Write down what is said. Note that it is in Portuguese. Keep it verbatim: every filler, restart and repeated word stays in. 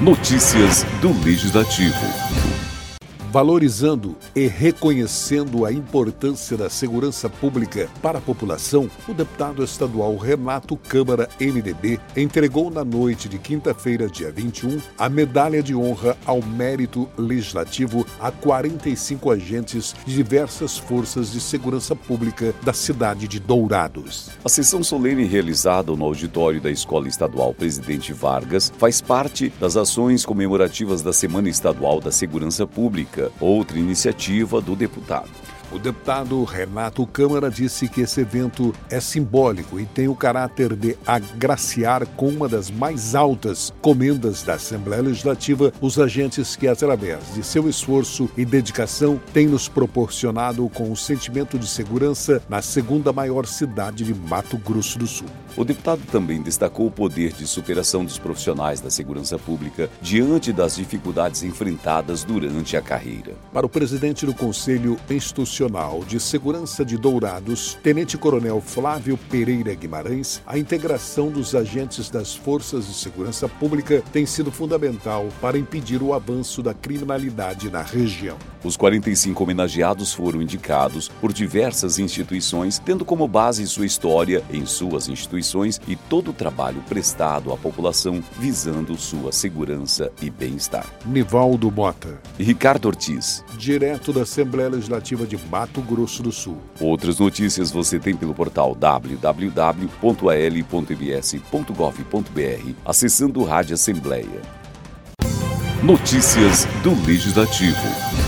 Notícias do Legislativo. Valorizando e reconhecendo a importância da segurança pública para a população, o deputado estadual Renato Câmara, M D B, entregou na noite de quinta-feira, dia vinte e um, a medalha de honra ao mérito legislativo a quarenta e cinco agentes de diversas forças de segurança pública da cidade de Dourados. A sessão solene realizada no auditório da Escola Estadual Presidente Vargas faz parte das ações comemorativas da Semana Estadual da Segurança Pública, outra iniciativa do deputado. O deputado Renato Câmara disse que esse evento é simbólico e tem o caráter de agraciar com uma das mais altas comendas da Assembleia Legislativa os agentes que, através de seu esforço e dedicação, têm nos proporcionado com um sentimento de segurança na segunda maior cidade de Mato Grosso do Sul. O deputado também destacou o poder de superação dos profissionais da segurança pública diante das dificuldades enfrentadas durante a carreira. Para o presidente do Conselho Institucional de Segurança de Dourados, Tenente-Coronel Flávio Pereira Guimarães, a integração dos agentes das forças de segurança pública tem sido fundamental para impedir o avanço da criminalidade na região. Os quarenta e cinco homenageados foram indicados por diversas instituições, tendo como base sua história em suas instituições e todo o trabalho prestado à população visando sua segurança e bem-estar. Nivaldo Mota e Ricardo Ortiz, direto da Assembleia Legislativa de Mato Grosso do Sul. Outras notícias você tem pelo portal w w w ponto a l ponto m s ponto gov ponto b r, acessando o Rádio Assembleia. Notícias do Legislativo.